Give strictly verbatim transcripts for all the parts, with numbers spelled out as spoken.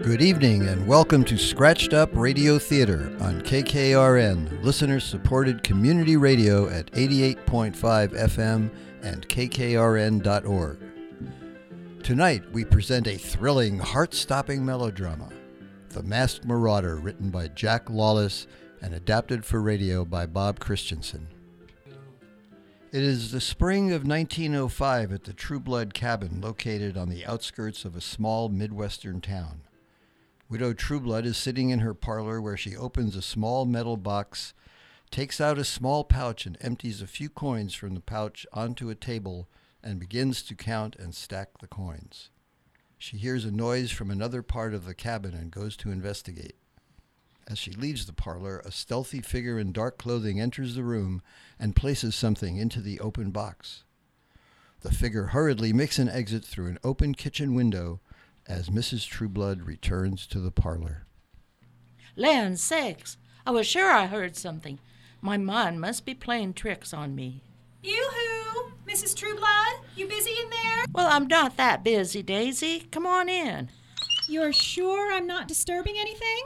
Good evening and welcome to Scratched Up Radio Theater on K K R N, listener-supported community radio at eighty-eight point five F M and K K R N dot org. Tonight we present a thrilling, heart-stopping melodrama, The Masked Marauder, written by Jack Lawless and adapted for radio by Bob Christensen. It is the spring of nineteen oh five at the True Blood cabin located on the outskirts of a small Midwestern town. Widow Trueblood is sitting in her parlor where she opens a small metal box, takes out a small pouch and empties a few coins from the pouch onto a table and begins to count and stack the coins. She hears a noise from another part of the cabin and goes to investigate. As she leaves the parlor, a stealthy figure in dark clothing enters the room and places something into the open box. The figure hurriedly makes an exit through an open kitchen window as Missus Trueblood returns to the parlor. Land sakes, I was sure I heard something. My mind must be playing tricks on me. Yoo-hoo! Missus Trueblood, you busy in there? Well, I'm not that busy, Daisy. Come on in. You're sure I'm not disturbing anything?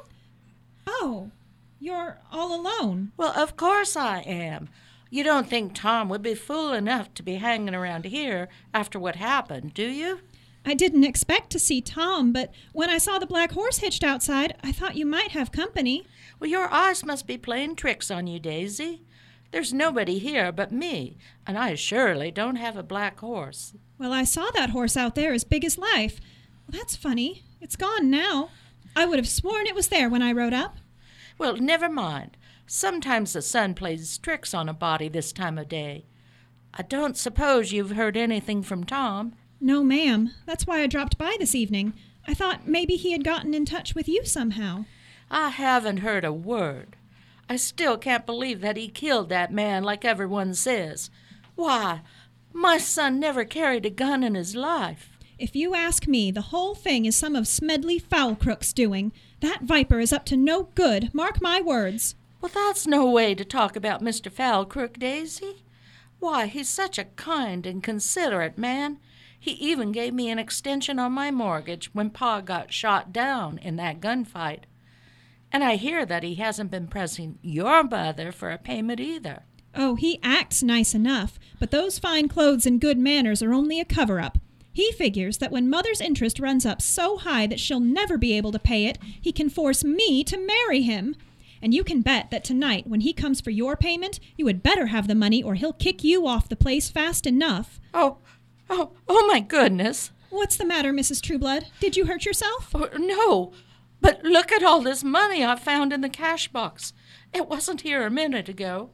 Oh, you're all alone. Well, of course I am. You don't think Tom would be fool enough to be hanging around here after what happened, do you? I didn't expect to see Tom, but when I saw the black horse hitched outside, I thought you might have company. Well, your eyes must be playing tricks on you, Daisy. There's nobody here but me, and I surely don't have a black horse. Well, I saw that horse out there as big as life. Well, that's funny. It's gone now. I would have sworn it was there when I rode up. Well, never mind. Sometimes the sun plays tricks on a body this time of day. I don't suppose you've heard anything from Tom. No, ma'am. That's why I dropped by this evening. I thought maybe he had gotten in touch with you somehow. I haven't heard a word. I still can't believe that he killed that man like everyone says. Why, my son never carried a gun in his life. If you ask me, the whole thing is some of Smedley Foulcrook's doing. That viper is up to no good, mark my words. Well, that's no way to talk about Mister Foulcrook, Daisy. Why, he's such a kind and considerate man. He even gave me an extension on my mortgage when Pa got shot down in that gunfight. And I hear that he hasn't been pressing your mother for a payment either. Oh, he acts nice enough, but those fine clothes and good manners are only a cover-up. He figures that when Mother's interest runs up so high that she'll never be able to pay it, he can force me to marry him. And you can bet that tonight, when he comes for your payment, you had better have the money or he'll kick you off the place fast enough. Oh, oh, oh my goodness. What's the matter, Missus Trueblood? Did you hurt yourself? Oh, no, but look at all this money I found in the cash box. It wasn't here a minute ago.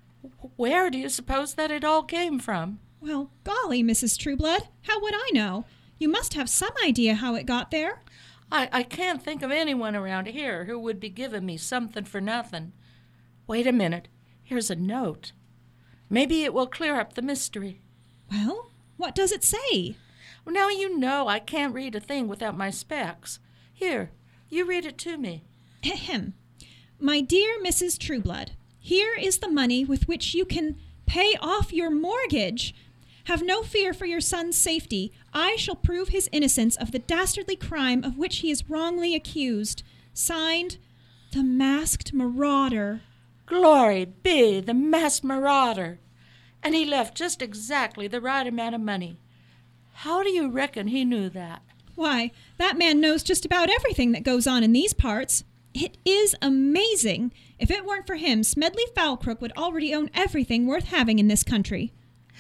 Where do you suppose that it all came from? Well, golly, Missus Trueblood, how would I know? You must have some idea how it got there. I, I can't think of anyone around here who would be giving me something for nothing. Wait a minute. Here's a note. Maybe it will clear up the mystery. Well, what does it say? Well, now you know I can't read a thing without my specs. Here, you read it to me. Ahem. My dear Missus Trueblood, here is the money with which you can pay off your mortgage. Have no fear for your son's safety. I shall prove his innocence of the dastardly crime of which he is wrongly accused. Signed, The Masked Marauder. Glory be, the Masked Marauder. And he left just exactly the right amount of money. How do you reckon he knew that? Why, that man knows just about everything that goes on in these parts. It is amazing. If it weren't for him, Smedley Foulcrook would already own everything worth having in this country.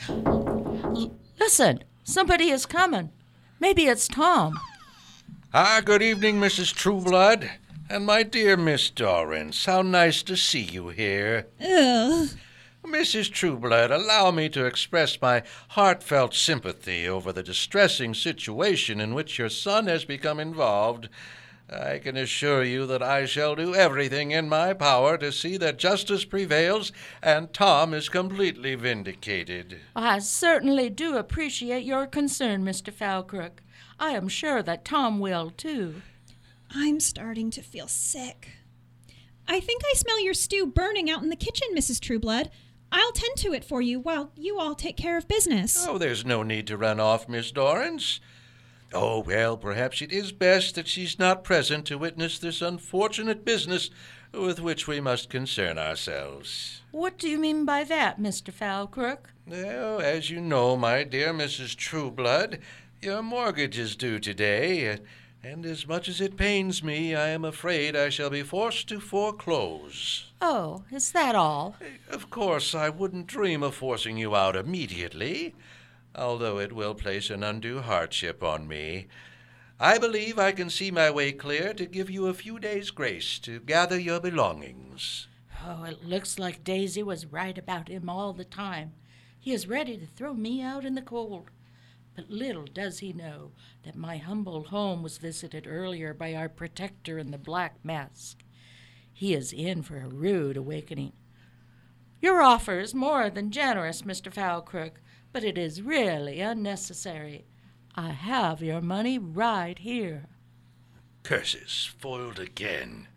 L- listen, somebody is coming. Maybe it's Tom. Ah, good evening, Missus Trueblood. And my dear Miss Dorrance, how nice to see you here. Ugh. Missus Trueblood, allow me to express my heartfelt sympathy over the distressing situation in which your son has become involved. I can assure you that I shall do everything in my power to see that justice prevails and Tom is completely vindicated. I certainly do appreciate your concern, Mister Foulcrook. I am sure that Tom will, too. I'm starting to feel sick. I think I smell your stew burning out in the kitchen, Missus Trueblood. I'll tend to it for you while you all take care of business. Oh, there's no need to run off, Miss Dorrance. Oh, well, perhaps it is best that she's not present to witness this unfortunate business with which we must concern ourselves. What do you mean by that, Mister Falkirk? Well, as you know, my dear Missus Trueblood, your mortgage is due today, and as much as it pains me, I am afraid I shall be forced to foreclose. Oh, is that all? Of course, I wouldn't dream of forcing you out immediately, although it will place an undue hardship on me. I believe I can see my way clear to give you a few days' grace to gather your belongings. Oh, it looks like Daisy was right about him all the time. He is ready to throw me out in the cold. But little does he know that my humble home was visited earlier by our protector in the black mask. He is in for a rude awakening. Your offer is more than generous, Mister Falkirk, but it is really unnecessary. I have your money right here. Curses, foiled again.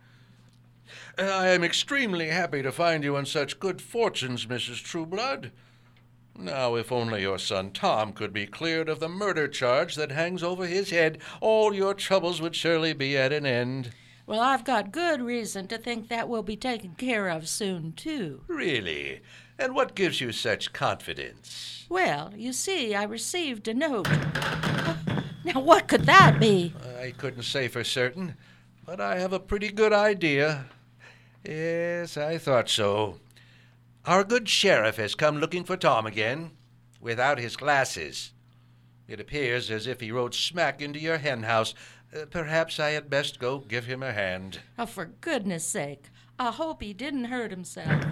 I am extremely happy to find you in such good fortunes, Missus Trueblood. Now, if only your son Tom could be cleared of the murder charge that hangs over his head, all your troubles would surely be at an end. Well, I've got good reason to think that will be taken care of soon, too. Really? And what gives you such confidence? Well, you see, I received a note. Now, what could that be? I couldn't say for certain, but I have a pretty good idea. Yes, I thought so. Our good sheriff has come looking for Tom again, without his glasses. It appears as if he rode smack into your hen house. Uh, perhaps I had best go give him a hand. Oh, for goodness sake, I hope he didn't hurt himself.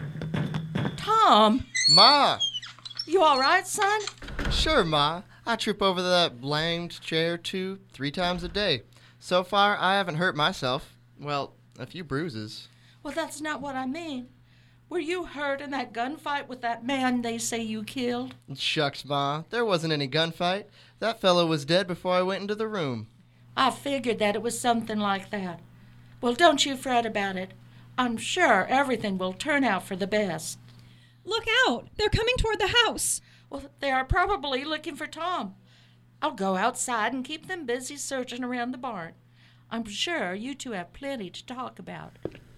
Tom! Ma! You all right, son? Sure, Ma. I trip over that blamed chair two, three times a day. So far, I haven't hurt myself. Well, a few bruises. Well, that's not what I mean. Were you hurt in that gunfight with that man they say you killed? Shucks, Ma. There wasn't any gunfight. That fellow was dead before I went into the room. I figured that it was something like that. Well, don't you fret about it. I'm sure everything will turn out for the best. Look out! They're coming toward the house. Well, they are probably looking for Tom. I'll go outside and keep them busy searching around the barn. I'm sure you two have plenty to talk about.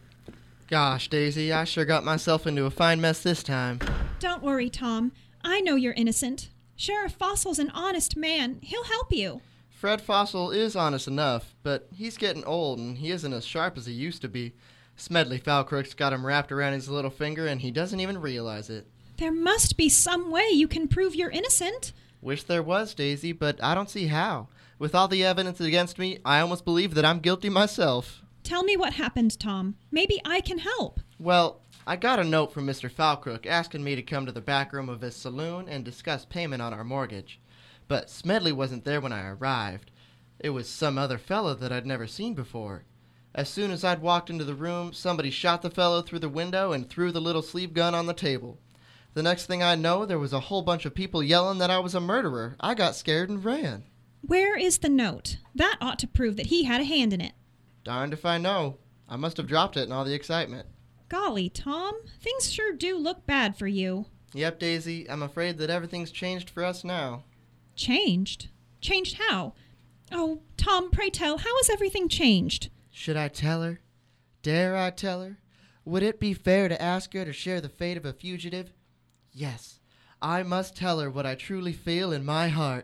Gosh, Daisy, I sure got myself into a fine mess this time. Don't worry, Tom. I know you're innocent. Sheriff Fossil's an honest man. He'll help you. Fred Fossil is honest enough, but he's getting old and he isn't as sharp as he used to be. Smedley Falkirk's got him wrapped around his little finger and he doesn't even realize it. There must be some way you can prove you're innocent. Wish there was, Daisy, but I don't see how. With all the evidence against me, I almost believe that I'm guilty myself. Tell me what happened, Tom. Maybe I can help. Well, I got a note from Mister Falkirk asking me to come to the back room of his saloon and discuss payment on our mortgage. But Smedley wasn't there when I arrived. It was some other fellow that I'd never seen before. As soon as I'd walked into the room, somebody shot the fellow through the window and threw the little sleeve gun on the table. The next thing I know, there was a whole bunch of people yelling that I was a murderer. I got scared and ran. Where is the note? That ought to prove that he had a hand in it. Darned if I know. I must have dropped it in all the excitement. Golly, Tom, things sure do look bad for you. Yep, Daisy, I'm afraid that everything's changed for us now. Changed? Changed how? Oh, Tom, pray tell, how has everything changed? Should I tell her? Dare I tell her? Would it be fair to ask her to share the fate of a fugitive? Yes, I must tell her what I truly feel in my heart.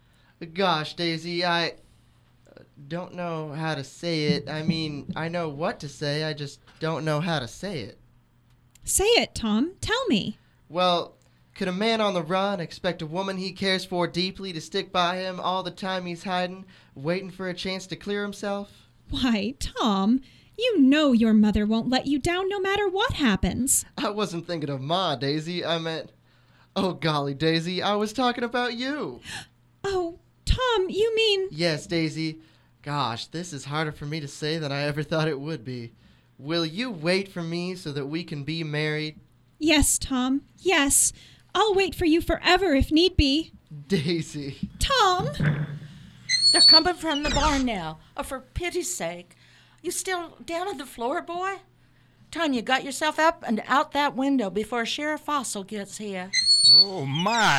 Gosh, Daisy, I don't know how to say it. I mean, I know what to say, I just don't know how to say it. Say it, Tom. Tell me. Well, could a man on the run expect a woman he cares for deeply to stick by him all the time he's hiding, waiting for a chance to clear himself? Why, Tom, you know your mother won't let you down no matter what happens. I wasn't thinking of Ma, Daisy. I meant... Oh, golly, Daisy, I was talking about you. Oh, Tom, you mean... Yes, Daisy. Gosh, this is harder for me to say than I ever thought it would be. Will you wait for me so that we can be married? Yes, Tom, yes. I'll wait for you forever if need be. Daisy. Tom! They're coming from the barn now. Oh, for pity's sake. You still down on the floor, boy? Tom, you got yourself up and out that window before Sheriff Fossil gets here. Oh, my.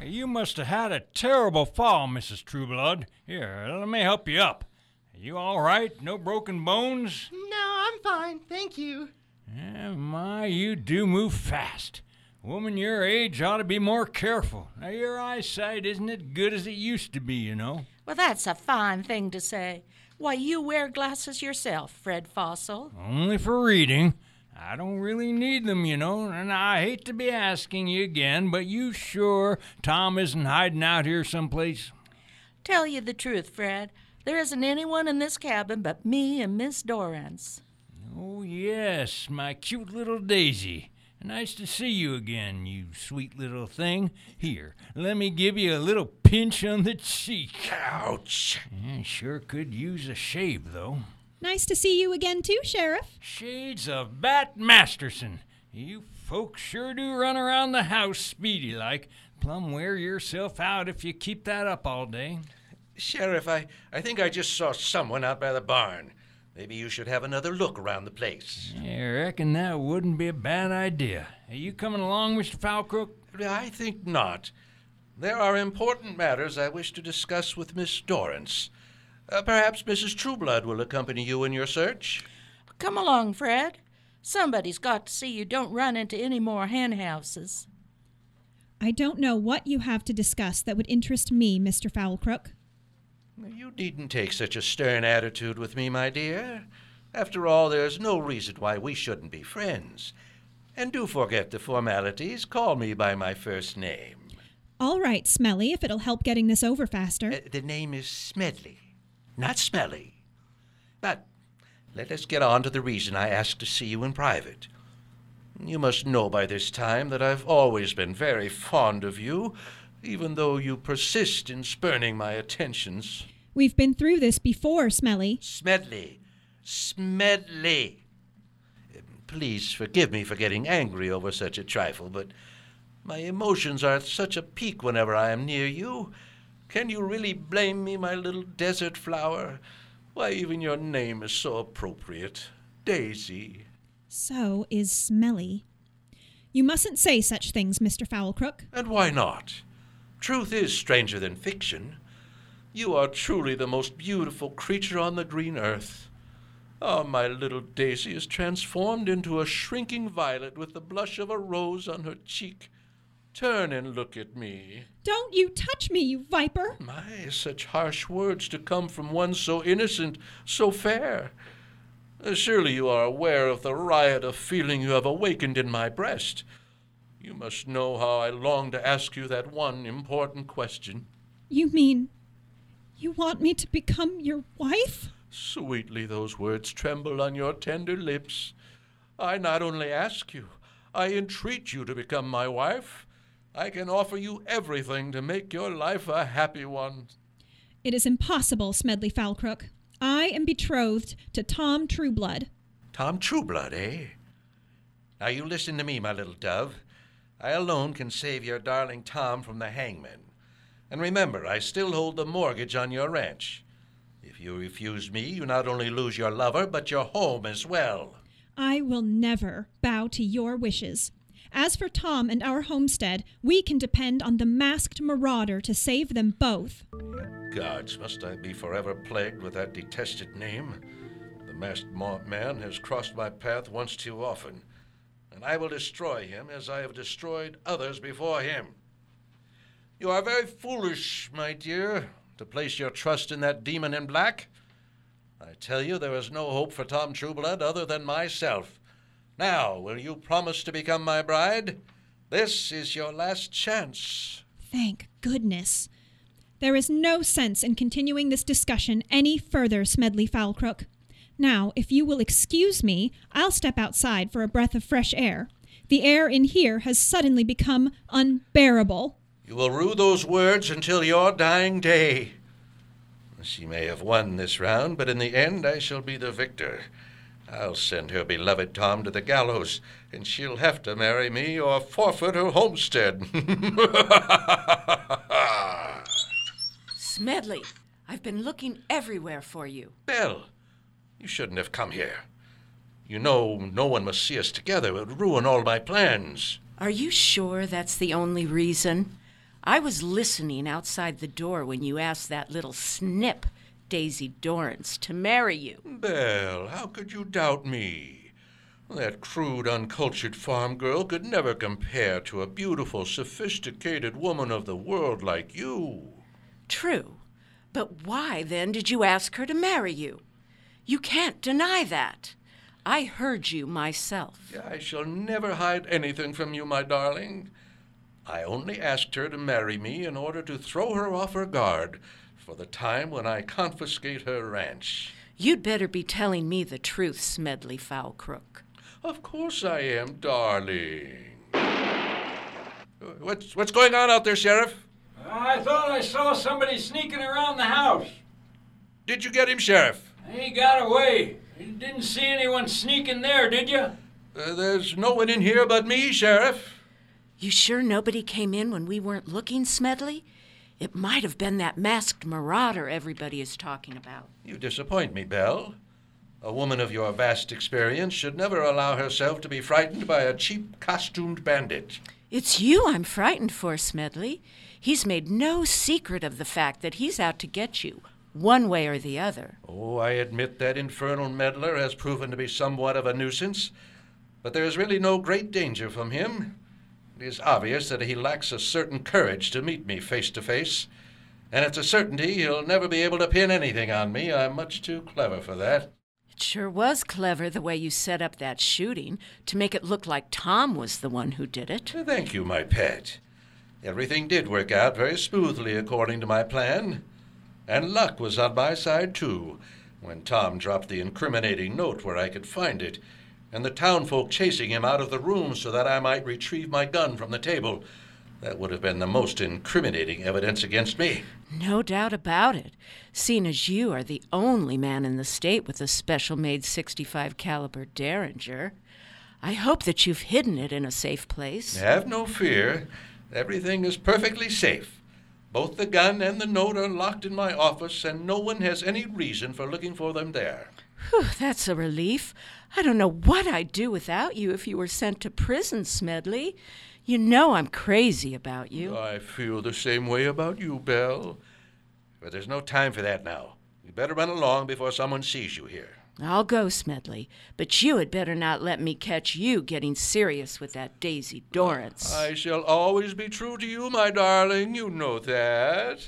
You must have had a terrible fall, Missus Trueblood. Here, let me help you up. Are you all right? No broken bones? No, I'm fine, thank you. Eh, my, you do move fast. A woman your age ought to be more careful. Now, your eyesight isn't as good as it used to be, you know. Well, that's a fine thing to say. Why, you wear glasses yourself, Fred Fossil. Only for reading. I don't really need them, you know, and I hate to be asking you again, but you sure Tom isn't hiding out here someplace? Tell you the truth, Fred. There isn't anyone in this cabin but me and Miss Dorrance. Oh, yes, my cute little Daisy. Nice to see you again, you sweet little thing. Here, let me give you a little pinch on the cheek. Ouch! I sure could use a shave, though. Nice to see you again, too, Sheriff. Shades of Bat Masterson. You folks sure do run around the house speedy-like. Plumb wear yourself out if you keep that up all day. Sheriff, I, I think I just saw someone out by the barn. Maybe you should have another look around the place. I reckon that wouldn't be a bad idea. Are you coming along, Mister Falkirk? I think not. There are important matters I wish to discuss with Miss Dorrance. Uh, perhaps Missus Trueblood will accompany you in your search. Come along, Fred. Somebody's got to see you don't run into any more hen houses. I don't know what you have to discuss that would interest me, Mister Falkirk. You needn't take such a stern attitude with me, my dear. After all, there's no reason why we shouldn't be friends. And do forget the formalities. Call me by my first name. All right, Smelly, if it'll help getting this over faster. Uh, the name is Smedley, not Smelly. But let us get on to the reason I asked to see you in private. You must know by this time that I've always been very fond of you, even though you persist in spurning my attentions. We've been through this before, Smelly. Smedley. Smedley. Please forgive me for getting angry over such a trifle, but my emotions are at such a peak whenever I am near you. Can you really blame me, my little desert flower? Why, even your name is so appropriate. Daisy. So is Smelly. You mustn't say such things, Mister Falkirk. And why not? Truth is stranger than fiction. You are truly the most beautiful creature on the green earth. Oh, my little Daisy is transformed into a shrinking violet with the blush of a rose on her cheek. Turn and look at me. Don't you touch me, you viper! My, such harsh words to come from one so innocent, so fair. Uh, surely you are aware of the riot of feeling you have awakened in my breast. You must know how I long to ask you that one important question. You mean you want me to become your wife? Sweetly those words tremble on your tender lips. I not only ask you, I entreat you to become my wife. I can offer you everything to make your life a happy one. It is impossible, Smedley Falkirk. I am betrothed to Tom Trueblood. Tom Trueblood, eh? Now you listen to me, my little dove. I alone can save your darling Tom from the hangman. And remember, I still hold the mortgage on your ranch. If you refuse me, you not only lose your lover, but your home as well. I will never bow to your wishes. As for Tom and our homestead, we can depend on the masked marauder to save them both. Gods, must I be forever plagued with that detested name? The masked man has crossed my path once too often, and I will destroy him as I have destroyed others before him. You are very foolish, my dear, to place your trust in that demon in black. I tell you, there is no hope for Tom Trueblood other than myself. Now, will you promise to become my bride? This is your last chance. Thank goodness. There is no sense in continuing this discussion any further, Smedley Falkirk. Now, if you will excuse me, I'll step outside for a breath of fresh air. The air in here has suddenly become unbearable. You will rue those words until your dying day. She may have won this round, but in the end I shall be the victor. I'll send her beloved Tom to the gallows, and she'll have to marry me or forfeit her homestead. Smedley, I've been looking everywhere for you. Belle, you shouldn't have come here. You know no one must see us together. It would ruin all my plans. Are you sure that's the only reason? I was listening outside the door when you asked that little snip, Daisy Dorrance, to marry you. Belle, how could you doubt me? That crude, uncultured farm girl could never compare to a beautiful, sophisticated woman of the world like you. True. But why, then, did you ask her to marry you? You can't deny that. I heard you myself. I shall never hide anything from you, my darling. I only asked her to marry me in order to throw her off her guard for the time when I confiscate her ranch. You'd better be telling me the truth, Smedley Foulcrook. Of course I am, darling. What's, what's going on out there, Sheriff? I thought I saw somebody sneaking around the house. Did you get him, Sheriff? He got away. You didn't see anyone sneaking there, did you? Uh, there's no one in here but me, Sheriff. You sure nobody came in when we weren't looking, Smedley? It might have been that masked marauder everybody is talking about. You disappoint me, Belle. A woman of your vast experience should never allow herself to be frightened by a cheap, costumed bandit. It's you I'm frightened for, Smedley. He's made no secret of the fact that he's out to get you, one way or the other. Oh, I admit that infernal meddler has proven to be somewhat of a nuisance, but there is really no great danger from him. It is obvious that he lacks a certain courage to meet me face to face, and it's a certainty he'll never be able to pin anything on me. I'm much too clever for that. It sure was clever the way you set up that shooting to make it look like Tom was the one who did it. Thank you, my pet. Everything did work out very smoothly according to my plan, and luck was on my side, too, when Tom dropped the incriminating note where I could find it, and the townfolk chasing him out of the room so that I might retrieve my gun from the table. That would have been the most incriminating evidence against me. No doubt about it, seeing as you are the only man in the state with a special-made sixty-five caliber Derringer. I hope that you've hidden it in a safe place. Have no fear. Everything is perfectly safe. Both the gun and the note are locked in my office, and no one has any reason for looking for them there. Whew, that's a relief. I don't know what I'd do without you if you were sent to prison, Smedley. You know I'm crazy about you. I feel the same way about you, Belle. But there's no time for that now. You better run along before someone sees you here. I'll go, Smedley, but you had better not let me catch you getting serious with that Daisy Dorrance. I shall always be true to you, my darling. You know that.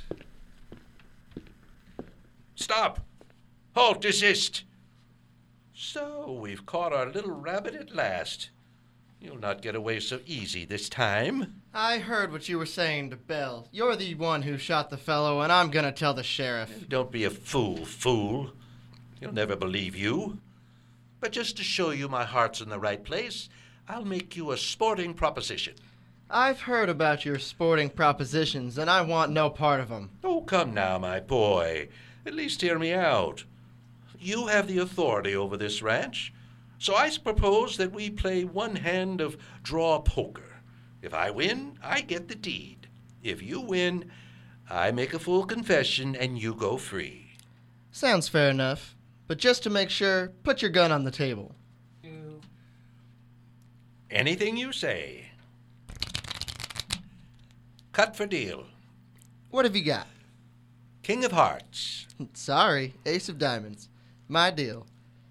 Stop! Halt! Desist! So, we've caught our little rabbit at last. You'll not get away so easy this time. I heard what you were saying to Belle. You're the one who shot the fellow, and I'm gonna tell the sheriff. Don't be a fool, fool. He'll never believe you. But just to show you my heart's in the right place, I'll make you a sporting proposition. I've heard about your sporting propositions, and I want no part of them. Oh, come now, my boy. At least hear me out. You have the authority over this ranch, so I propose that we play one hand of draw poker. If I win, I get the deed. If you win, I make a full confession and you go free. Sounds fair enough. But just to make sure, put your gun on the table. Anything you say. Cut for deal. What have you got? King of Hearts. Sorry, Ace of Diamonds. My deal.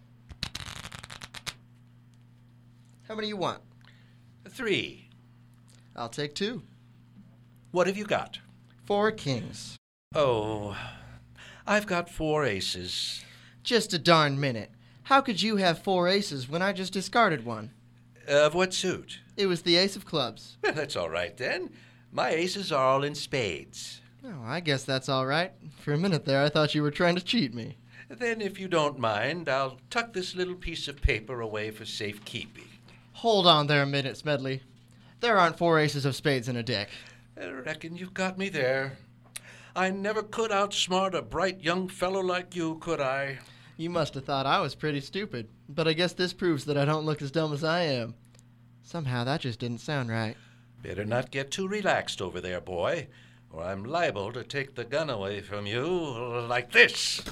How many you want? Three. I'll take two. What have you got? Four kings. Oh, I've got four aces. Just a darn minute. How could you have four aces when I just discarded one? Of what suit? It was the ace of clubs. Well, that's all right, then. My aces are all in spades. Oh, I guess that's all right. For a minute there, I thought you were trying to cheat me. Then, if you don't mind, I'll tuck this little piece of paper away for safekeeping. Hold on there a minute, Smedley. There aren't four aces of spades in a deck. I reckon you've got me there. I never could outsmart a bright young fellow like you, could I? You must have thought I was pretty stupid, but I guess this proves that I don't look as dumb as I am. Somehow that just didn't sound right. Better not get too relaxed over there, boy, or I'm liable to take the gun away from you like this.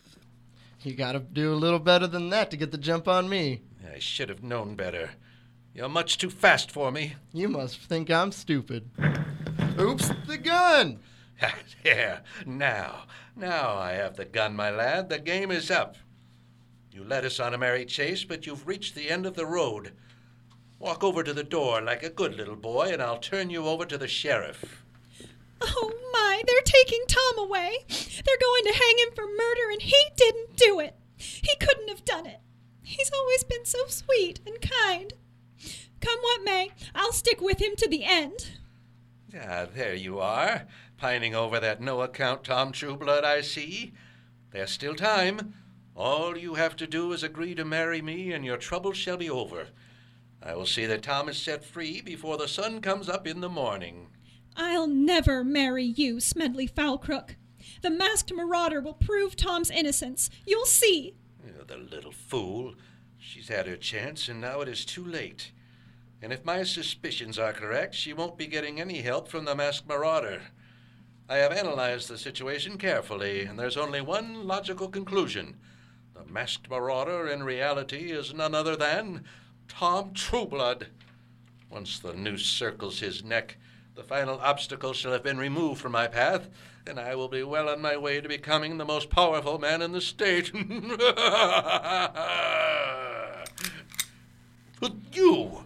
You gotta do a little better than that to get the jump on me. I should have known better. You're much too fast for me. You must think I'm stupid. Oops, the gun! There, now, now I have the gun, my lad. The game is up. You led us on a merry chase, but you've reached the end of the road. Walk over to the door like a good little boy, and I'll turn you over to the sheriff. Oh, my, they're taking Tom away. They're going to hang him for murder, and he didn't do it. He couldn't have done it. He's always been so sweet and kind. Come what may, I'll stick with him to the end. Ah, there you are, pining over that no-account Tom Trueblood, I see. There's still time. All you have to do is agree to marry me, and your troubles shall be over. I will see that Tom is set free before the sun comes up in the morning. I'll never marry you, Smedley Falkrook. The masked marauder will prove Tom's innocence. You'll see. Oh, the little fool. She's had her chance, and now it is too late. And if my suspicions are correct, she won't be getting any help from the masked marauder. I have analyzed the situation carefully, and there's only one logical conclusion. The masked marauder, in reality, is none other than Tom Trueblood. Once the noose circles his neck, the final obstacle shall have been removed from my path, and I will be well on my way to becoming the most powerful man in the state. But you!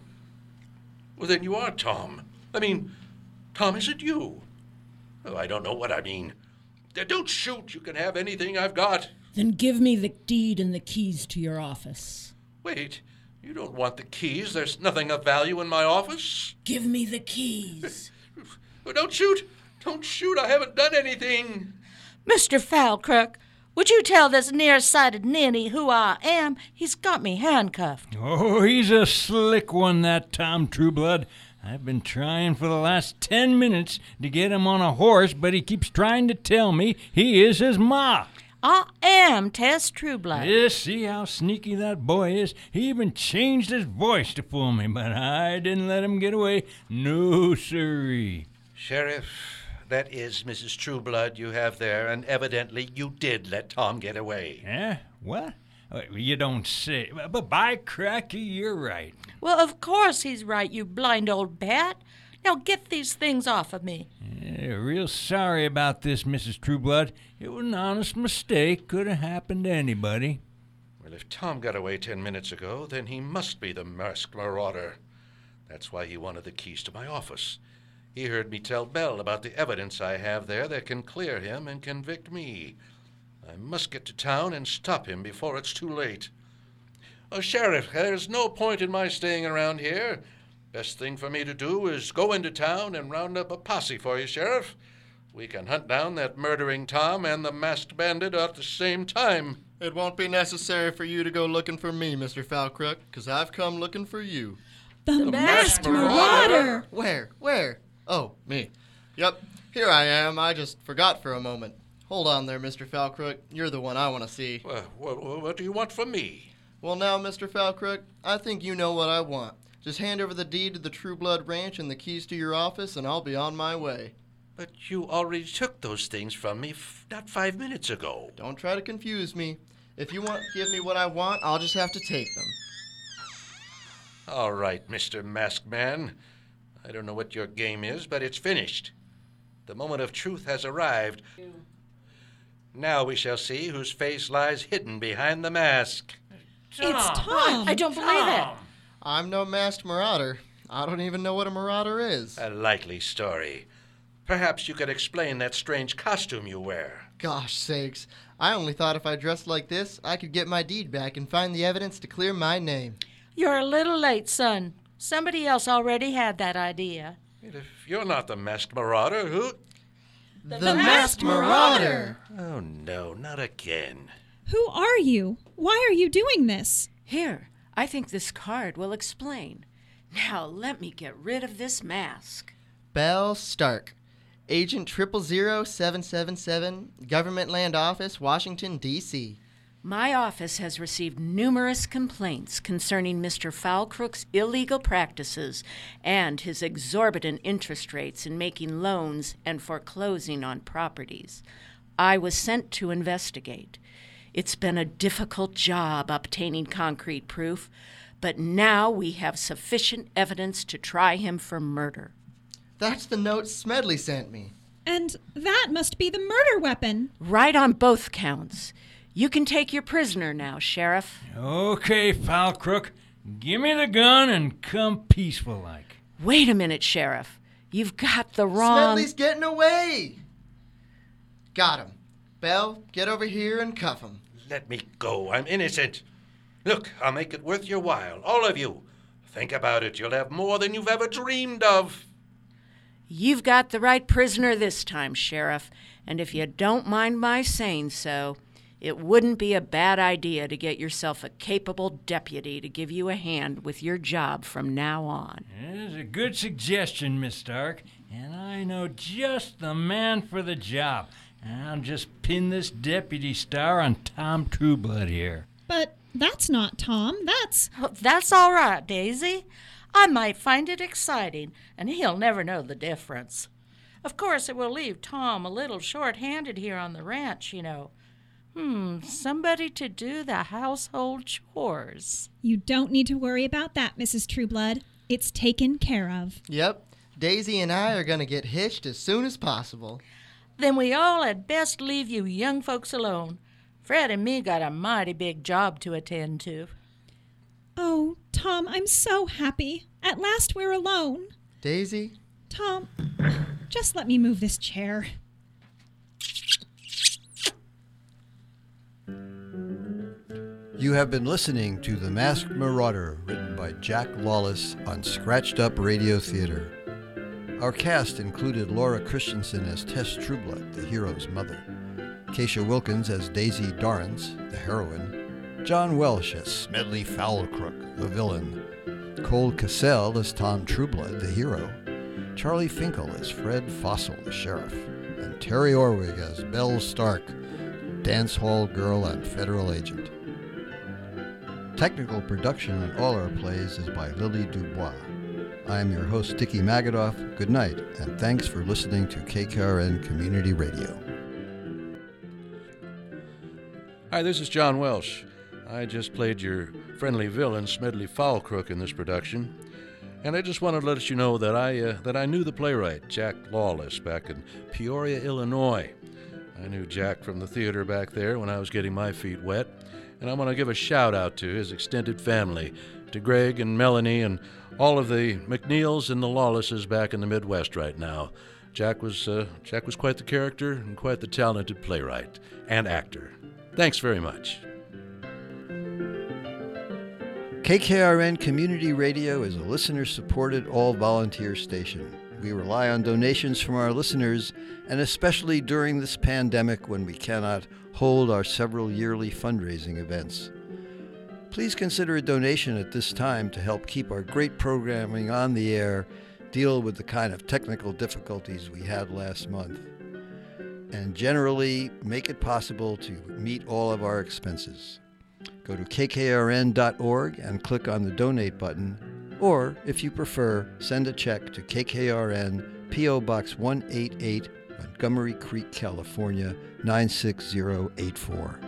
Well, then you are Tom. I mean, Tom, is it you? Oh, I don't know what I mean. Don't shoot. You can have anything I've got. Then give me the deed and the keys to your office. Wait, you don't want the keys. There's nothing of value in my office. Give me the keys. Don't shoot. Don't shoot. I haven't done anything. Mister Falkrook, would you tell this nearsighted ninny who I am? He's got me handcuffed. Oh, he's a slick one, that Tom Trueblood. I've been trying for the last ten minutes to get him on a horse, but he keeps trying to tell me he is his ma. I am Tess Trueblood. Yeah, see how sneaky that boy is? He even changed his voice to fool me, but I didn't let him get away. No, sirree. Sheriff, that is Missus Trueblood you have there, and evidently you did let Tom get away. Eh? What? You don't say. But by cracky, you're right. Well, of course he's right, you blind old bat. Now get these things off of me. Yeah, real sorry about this, Missus Trueblood. It was an honest mistake. Could have happened to anybody. Well, if Tom got away ten minutes ago, then he must be the masked marauder. That's why he wanted the keys to my office. He heard me tell Bell about the evidence I have there that can clear him and convict me. I must get to town and stop him before it's too late. Oh, Sheriff, there's no point in my staying around here. Best thing for me to do is go into town and round up a posse for you, Sheriff. We can hunt down that murdering Tom and the masked bandit at the same time. It won't be necessary for you to go looking for me, Mister Falkrook, because I've come looking for you. The, the masked marauder! Where? Where? Oh, me. Yep, here I am. I just forgot for a moment. Hold on there, Mister Falkrook. You're the one I want to see. Well, what, what do you want from me? Well, now, Mister Falkrook, I think you know what I want. Just hand over the deed to the Trueblood Ranch and the keys to your office, and I'll be on my way. But you already took those things from me f- not five minutes ago. Don't try to confuse me. If you want to give me what I want, I'll just have to take them. All right, Mister Masked Man. I don't know what your game is, but it's finished. The moment of truth has arrived. Now we shall see whose face lies hidden behind the mask. Tom. It's Tom. I don't believe it. I'm no masked marauder. I don't even know what a marauder is. A likely story. Perhaps you could explain that strange costume you wear. Gosh sakes. I only thought if I dressed like this, I could get my deed back and find the evidence to clear my name. You're a little late, son. Somebody else already had that idea. If you're not the masked marauder, who... The, the masked marauder! Oh, no, not again. Who are you? Why are you doing this? Here, I think this card will explain. Now let me get rid of this mask. Bell Stark. Agent triple zero seven seven seven, Government Land Office, Washington, D C My office has received numerous complaints concerning Mister Falkrook's illegal practices and his exorbitant interest rates in making loans and foreclosing on properties. I was sent to investigate. It's been a difficult job obtaining concrete proof, But now we have sufficient evidence to try him for murder. That's the note Smedley sent me. And that must be the murder weapon. Right on both counts. You can take your prisoner now, Sheriff. Okay, foul crook. Give me the gun and come peaceful like. Wait a minute, Sheriff. You've got the wrong... Smedley's getting away! Got him. Belle, get over here and cuff him. Let me go. I'm innocent. Look, I'll make it worth your while, all of you. Think about it. You'll have more than you've ever dreamed of. You've got the right prisoner this time, Sheriff. And if you don't mind my saying so, it wouldn't be a bad idea to get yourself a capable deputy to give you a hand with your job from now on. It's a good suggestion, Miss Stark, and I know just the man for the job. I'll just pin this deputy star on Tom Trueblood here. But that's not Tom. That's... Oh, that's all right, Daisy. I might find it exciting, and he'll never know the difference. Of course, it will leave Tom a little short-handed here on the ranch, you know. Hmm, somebody to do the household chores. You don't need to worry about that, Missus Trueblood. It's taken care of. Yep. Daisy and I are going to get hitched as soon as possible. Then we all had best leave you young folks alone. Fred and me got a mighty big job to attend to. Oh, Tom, I'm so happy. At last we're alone. Daisy? Tom, just let me move this chair. You have been listening to The Masked Marauder, written by Jack Lawless on Scratched Up Radio Theater. Our cast included Laura Christensen as Tess Trueblood, the hero's mother, Keisha Wilkins as Daisy Dorrance, the heroine, John Welsh as Smedley Foulcrook, the villain, Cole Cassell as Tom Trueblood, the hero, Charlie Finkel as Fred Fossil, the sheriff, and Terry Orwig as Belle Stark, dance hall girl and federal agent. Technical production on all our plays is by Lily Dubois. I am your host, Dickie Magadoff. Good night, and thanks for listening to K K R N Community Radio. Hi, this is John Welsh. I just played your friendly villain, Smedley Foulcrook, in this production. And I just wanted to let you know that I uh, that I knew the playwright, Jack Lawless, back in Peoria, Illinois. I knew Jack from the theater back there when I was getting my feet wet. And I want to give a shout-out to his extended family, to Greg and Melanie and all of the McNeils and the Lawlesses back in the Midwest right now. Jack was uh, Jack was quite the character and quite the talented playwright and actor. Thanks very much. K K R N Community Radio is a listener-supported, all-volunteer station. We rely on donations from our listeners, and especially during this pandemic when we cannot hold our several yearly fundraising events. Please consider a donation at this time to help keep our great programming on the air, deal with the kind of technical difficulties we had last month, and generally make it possible to meet all of our expenses. Go to K K R N dot org and click on the donate button, or if you prefer, send a check to K K R N, P O Box one eighty-eight, Montgomery Creek, California, nine six zero eight four.